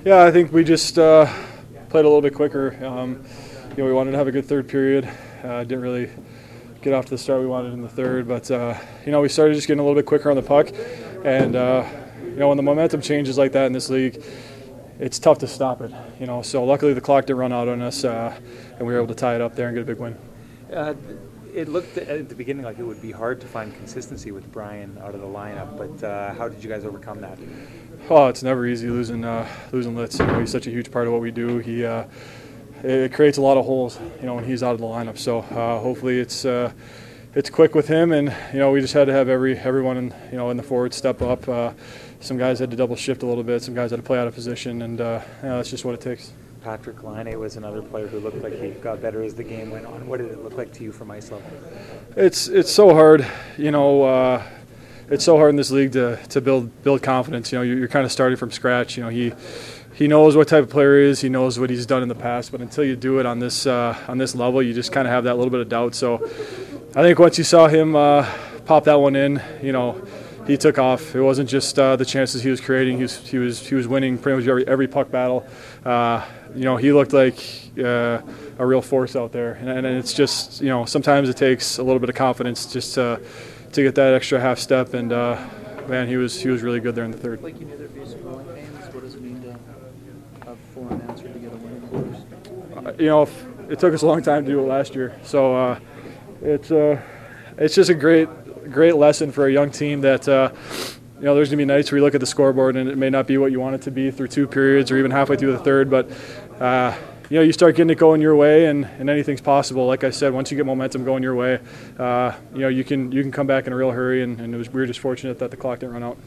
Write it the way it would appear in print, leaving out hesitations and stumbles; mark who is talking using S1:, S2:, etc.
S1: Yeah, I think we just played a little bit quicker. We wanted to have a good third period. Didn't really get off to the start we wanted in the third, but we started just getting a little bit quicker on the puck. And when the momentum changes like that in this league, it's tough to stop it. So luckily the clock didn't run out on us, and we were able to tie it up there and get a big win.
S2: It looked at the beginning like it would be hard to find consistency with Brian out of the lineup, but how did you guys overcome that?
S1: Oh, it's never easy losing Litz. He's such a huge part of what we do. It creates a lot of holes, when he's out of the lineup. So hopefully it's quick with him, and we just had to have everyone in the forward step up. Some guys had to double shift a little bit. Some guys had to play out of position, and that's just what it takes.
S2: Patrick Laine was another player who looked like he got better as the game went on. What did it look like to you from ice level?
S1: It's so hard, It's so hard in this league to build confidence. You're kind of starting from scratch. He knows what type of player he is. He knows what he's done in the past. But until you do it on this level, you just kind of have that little bit of doubt. So I think once you saw him pop that one in, he took off. It wasn't just the chances he was creating. He was winning pretty much every puck battle. He looked like a real force out there. And it's just sometimes it takes a little bit of confidence just to get that extra half step. And man, he was really good there in the third.
S3: Like you knew there'd be some growing pains. What does it mean to have full answer to get a win in quarters?
S1: It took us a long time to do it last year. So it's just a great lesson for a young team that there's going to be nights where you look at the scoreboard and it may not be what you want it to be through two periods or even halfway through the third, but you start getting it going your way and anything's possible. Like I said, once you get momentum going your way, you can come back in a real hurry, and we were just fortunate that the clock didn't run out.